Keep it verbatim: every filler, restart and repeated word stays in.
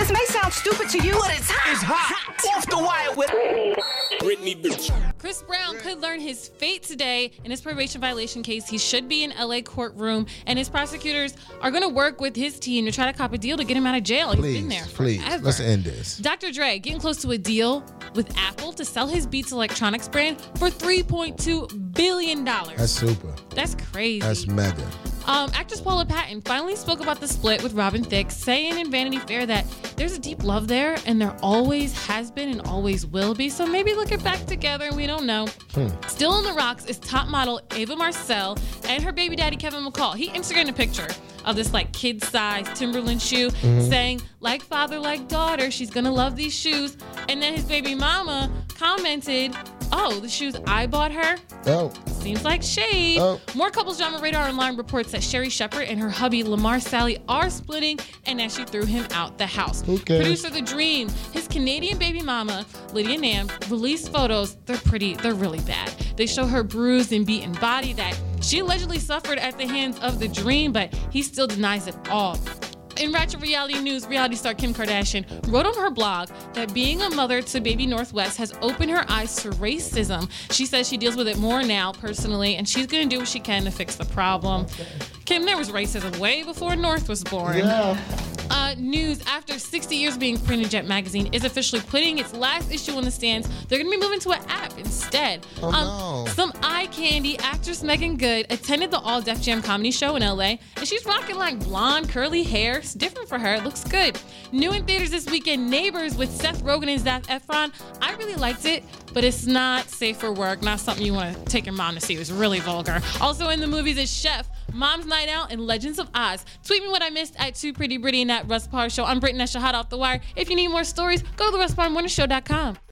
This may sound stupid to you, but it's hot. It's hot. Off the wire with Britney bitch. Chris Brown could learn his fate today in his probation violation case. He should be in L A courtroom, and his prosecutors are going to work with his team to try to cop a deal to get him out of jail. Please, He's been there please, forever. let's end this. Doctor Dre getting close to a deal with Apple to sell his Beats electronics brand for three point two billion dollars. That's super. That's crazy. That's mega. Um, actress Paula Patton finally spoke about the split with Robin Thicke, saying in Vanity Fair that there's a deep love there, and there always has been and always will be. So maybe they'll get back together. We don't know. Hmm. Still on the rocks is top model Ava Marcel and her baby daddy Kevin McCall. He Instagrammed a picture of this like kid-sized Timberland shoe, mm-hmm. saying, like father, like daughter, she's gonna love these shoes. And then his baby mama commented, oh, the shoes I bought her? Oh. Seems like shade. Oh. More couples drama radar online reports that Sherry Shepherd and her hubby Lamar Sally are splitting, and that she threw him out the house. Who cares? Producer The Dream, his Canadian baby mama, Lydia Nam, released photos. They're pretty, they're really bad. They show her bruised and beaten body that she allegedly suffered at the hands of The Dream, but he still denies it all. In Ratchet Reality News, reality star Kim Kardashian wrote on her blog that being a mother to baby Northwest has opened her eyes to racism. She says she deals with it more now personally, and she's going to do what she can to fix the problem. Kim, there was racism way before North was born. Yeah. Uh, news, after sixty years being printed, Jet Magazine is officially putting its last issue on the stands. They're going to be moving to an app instead. Oh, um, no. Some eye candy actress Megan Good attended the All Def Jam comedy show in L A, and she's rocking like blonde, curly hair. It's different for her. It looks good. New in theaters this weekend, Neighbors with Seth Rogen and Zac Efron. I really liked it, but it's not safe for work, not something you want to take your mom to see. It was really vulgar. Also in the movies is Chef, Mom's Night Out, and Legends of Oz. Tweet me what I missed at Too Pretty Britty and at Russ Parr Show. I'm Brittany Nesha, hot off the wire. If you need more stories, go to the russ parr morning show dot com.